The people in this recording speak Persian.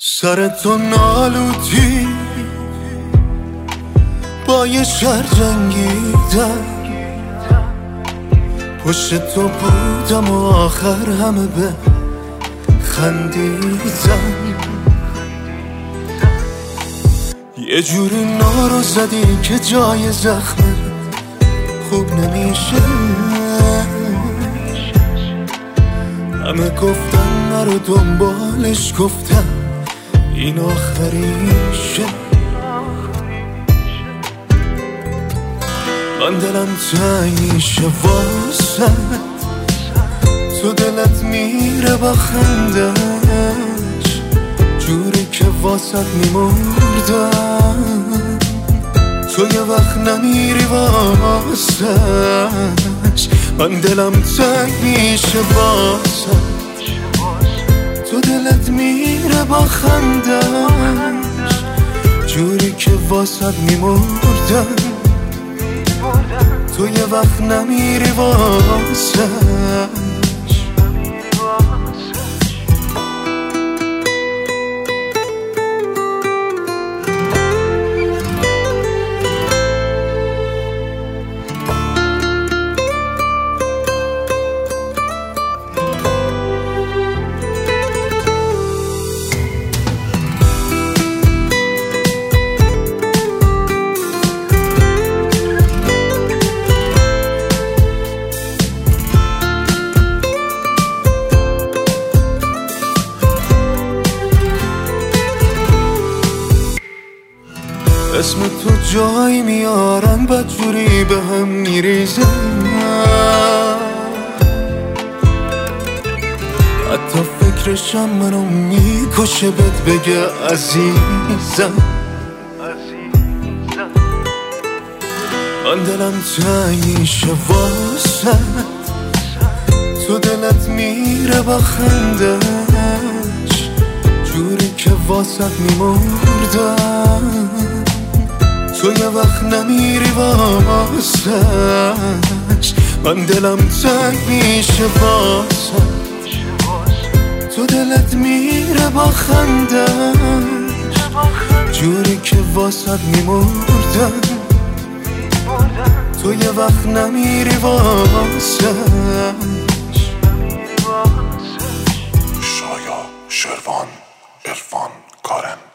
سر تو نالوتی با یه شهر جنگیدم، پشت تو بودم و آخر همه به خندیدم. یه جوری نارو زدی که جای زخمه خوب نمیشه. همه گفتن نرو دنبالش، گفتم این آخریشه. من دلم تنگ میشه واسه تو، دلت میره با خندش جوری که واسط میمردم. تو یه وقت نمیری واسش، من دلم تنگ میشه واسه تو، دلت میره با خندش جوری که واسط میمردم. تو یه وقت نمیری واسش. اسم تو جایی میارن بدجوری به هم میریزن، حتی فکرشم منو میکشه بهت بگه عزیزم. من دلم تنگ میشه واسه تو، دلت میره با خندش جوری که واسط میمردم. تو یه وقت نمیری واسش، من دلم تنگ میشه واسش. تو دلت میره با خندش جوری که واسط میمردم. تو یه وقت نمیری واسش. شایا، شروان، عرفان، کارم.